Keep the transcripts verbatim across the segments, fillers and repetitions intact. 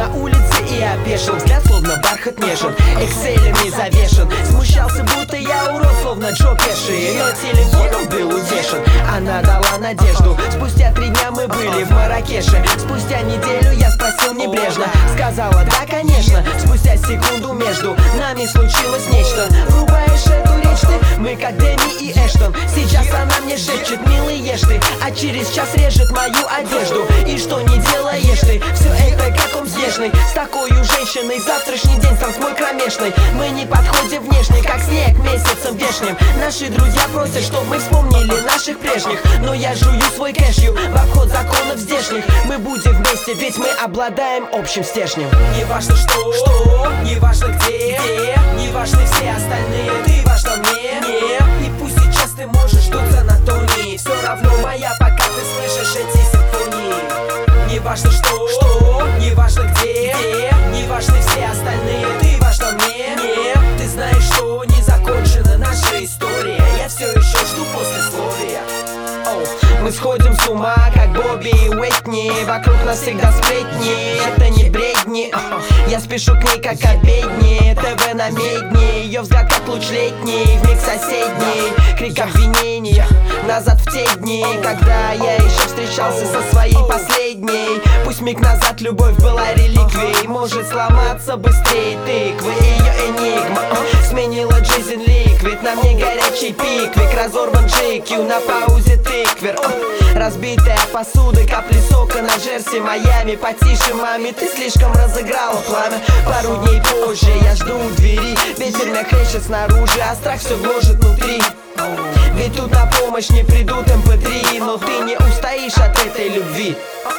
на улице и опешил. Взгляд словно бархат нежен, экселями завешен. Смущался, будто я урод, словно Джо Пеши. Но телефоном был утешен, она дала надежду. Спустя три дня мы были в Марракеше. Спустя неделю я спросил небрежно, сказала да, конечно. Спустя секунду между нами случилось нечто. Врубаешь эту речь ты, мы как Дэми и Эштон. Сейчас она мне шепчет, милый, ешь ты, а через час режет мою одежду. И что не делаешь ты, все это как он снежный. С такой женщиной завтрашний день сам мой кромешный. Мы не подходим внешне, как снег месяцем вешним. Наши друзья просят, чтоб мы вспомнили наших прежних. Но я жую свой кэшью в обход законов здешних. Мы будем вместе, ведь мы обладаем общим стержнем. Не важно что, что, не важно где, где, не важны все остальные, ты важна мне, мне. И пусть сейчас ты можешь дуться на тоне, все равно моя, пока ты слышишь эти симфонии. Не важно что, что, не важно где, где, не важны все остальные, ты важна мне, мне. Ты знаешь, что не закончена наша история, я все еще жду послесловия. Мы сходим с ума, как Бобби и Уитни. Вокруг нас всегда сплетни, это не бредни. Я спешу к ней, как обедни. ТВ на медне, ее взгляд как луч летний. Вмиг соседний, крик обвинения. Назад в те дни, когда я еще встречался со своей последней. Пусть миг назад любовь была реликвией. Может сломаться быстрее тыквы, ее энигма сменила Джейсон Ликвид. На мне горячий пиквик, разорван джей кью, на паузе тыквер. Разбитая посуда, капли сока на джерси Майами. Потише, маме, ты слишком разыграла пламя. Пару дней позже я жду у двери. Ветер меня хлещет снаружи, а страх все гложет внутри. Ведь тут на помощь не придут эм пэ три. Но ты не устоишь от этой любви.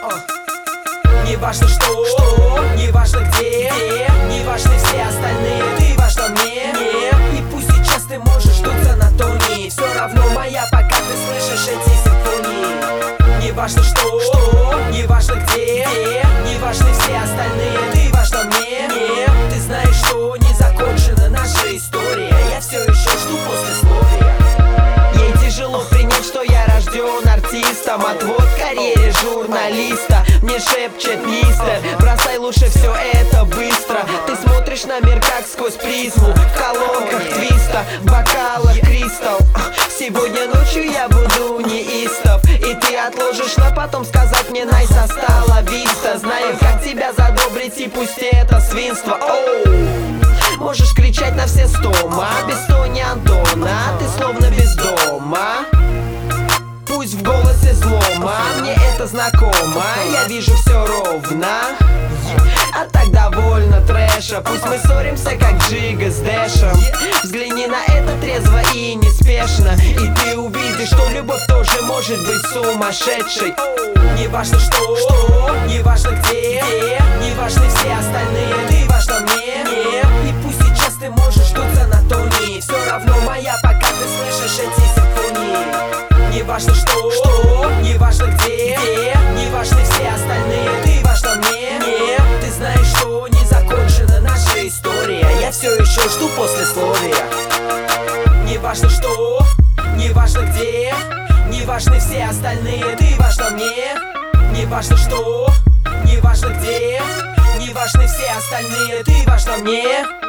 Не важно что, что, не важно где, где, не важны все остальные, ты важна мне, мне. И пусть сейчас ты можешь дуться на тоне, все равно моя, пока ты слышишь эти симфонии. Не важно что, что, не важно где, где, не важны все остальные, ты важна мне, мне. Ты знаешь, что не закончена наша история, я все еще жду послесловия. Ей тяжело принять, что я рожден артистом. Отвод в карьере журналиста. Мне шепчет мистер, бросай лучше все это быстро. Ты смотришь на мир как сквозь призму. В колонках твиста, в бокалах кристалл. Сегодня ночью я буду неистов. И ты отложишь на потом сказать мне найс, остала виста. Знаю, как тебя задобрить, и пусть это свинство. Оу. Можешь кричать на все стома, без Тони Антона ты словно без дома. Пусть в голосе злома, мне это знакомо. Я вижу все ровно, а так довольно трэша. Пусть мы ссоримся, как Джига с Дэшем. Взгляни на это трезво и неспешно, и ты увидишь, что любовь тоже может быть сумасшедшей. Не важно что, что, не важно где, где, не важны все остальные, ты важна мне, мне. И пусть сейчас ты можешь дуться на тоне, все равно моя, пока ты слышишь эти симфонии. Не важно что, что, не важно где, где, не важны все остальные, ты важна мне, мне. Ты знаешь, что не закончена наша история, я все еще жду послесловия. Не важно что, не важно где, не важны все остальные, ты важна мне. Не важно что, не важно где, не важны все остальные, ты важна мне.